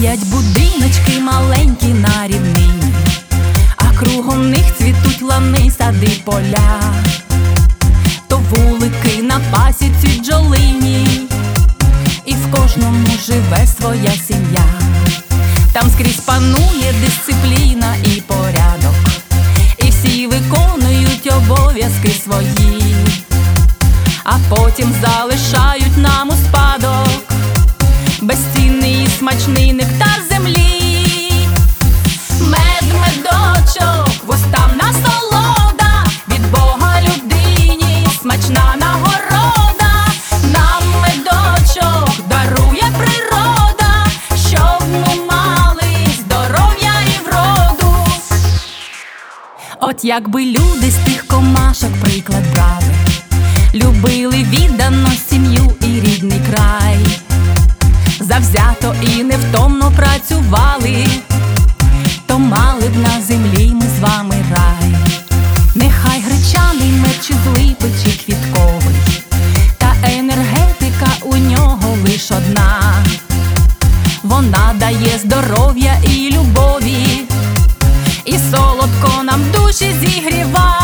Стоять будиночки маленькі на рівнині, а кругом них цвітуть лани, сади, поля. То вулики на пасіці бджолині, і в кожному живе своя сім'я. Там скрізь панує дисципліна і порядок, і всі виконують обов'язки свої, а потім залишають нам у спадок безцінний і смачний нектар землі. Мед, медочок, вустам насолода, від Бога людині смачна нагорода. Нам медочок дарує природа, щоб ми мали здоров'я і вроду. От якби люди з тих комашок приклад брали, любили віддано сім'ю і рідний край, завзято і невтомно працювали, то мали б на землі ми з вами рай. Нехай гречаний мед чи з липи, чи квітковий, та енергетика у нього лиш одна. Вона дає здоров'я і любові, і солодко нам душі зігріває.